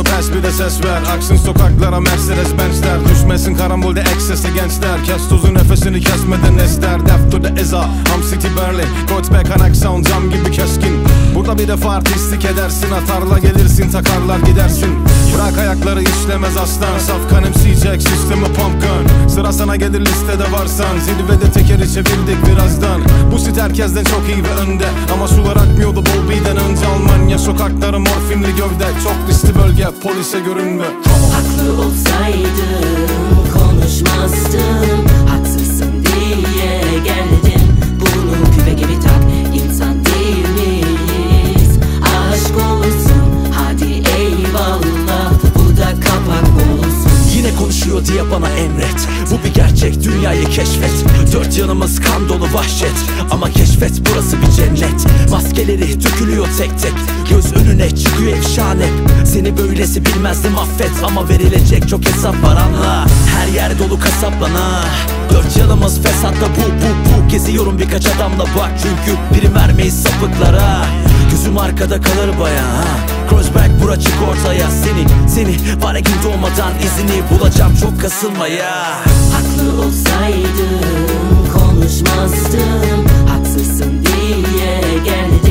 Freno pes bir de ses ver. Aksın sokaklara Mercedes Benz'ler. Düşmesin karambolde eksese gençler. Kes tozu nefesini kesmeden ester. Death to the Eza, Ham City Berlin. Goldback anak sound cam gibi keskin. Burada bir defa artistlik edersin. Atarla gelirsin takarlar gidersin. Bırak ayakları işlemez aslan. Safkan MC'cek sistemi pumpgun. Sıra sana gelir listede varsan. Zirvede tekeri çevirdik birazdan. Bu sit herkesten çok iyi ve önde. Ama sular akmıyordu Bolby'den önce. Almanya sokakları morfinli gövde. Çok riskli bölge polise görünme. Haklı olsaydım konuşmazdım. Haksızsın diye geldim. Bunu küpe gibi tak, insan değil miyiz? Aşk olsun hadi eyvallah. Bu da kapak olsun. Yine konuşuyor diye bana emret. Bu bir gerçek, dünyayı keşfet. Dört yanımız kan dolu vahşet. Ama keşfet burası bir cennet. Maskeleri dökülüyor tek tek. Göz önüne çıkıyor efşane. Seni böylesi bilmezdim affet. Ama verilecek çok hesap var anla. Her yer dolu kasaplana. Dört yanımız fesatta bu. Geziyorum birkaç adamla bak. Çünkü prim vermeyiz sapıklara. Gözüm arkada kalır baya. Crossback bura çık ortaya. Seni var ekin doğmadan izini bulacağım çok kasılmaya. Haklı olsaydım konuşmazdım. Haksızsın diye geldim.